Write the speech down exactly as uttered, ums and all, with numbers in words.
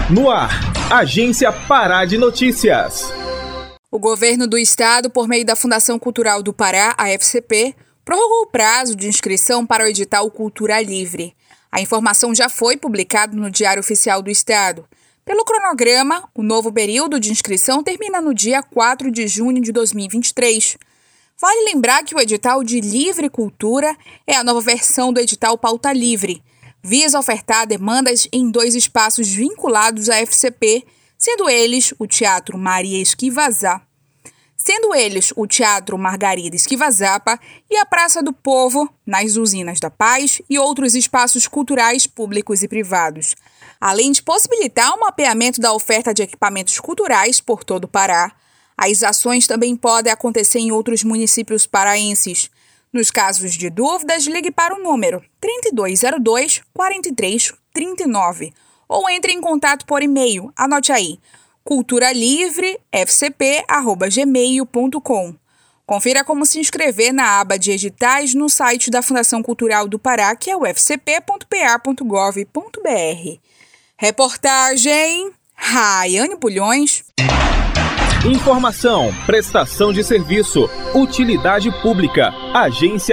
No ar, Agência Pará de Notícias. O governo do estado, por meio da Fundação Cultural do Pará, a F C P, prorrogou o prazo de inscrição para o edital Cultura Livre. A informação já foi publicada no Diário Oficial do Estado. Pelo cronograma, o novo período de inscrição termina no dia quatro de junho de dois mil e vinte e três. Vale lembrar que o edital de Livre Cultura é a nova versão do edital Pauta Livre. Visa ofertar demandas em dois espaços vinculados à F C P, sendo eles o Teatro Maria Esquivazá, sendo eles o Teatro Margarida Esquivazapa e a Praça do Povo, nas Usinas da Paz e outros espaços culturais públicos e privados. Além de possibilitar o mapeamento da oferta de equipamentos culturais por todo o Pará, as ações também podem acontecer em outros municípios paraenses. Nos casos de dúvidas, ligue para o número trinta e dois zero dois, quarenta e três trinta e nove ou entre em contato por e-mail. Anote aí, culturalivre f c p arroba gmail ponto com. Confira como se inscrever na aba de editais no site da Fundação Cultural do Pará, que é o f c p ponto p a ponto gov ponto b r. Reportagem Raiane Bulhões. Informação, prestação de serviço, utilidade pública, Agência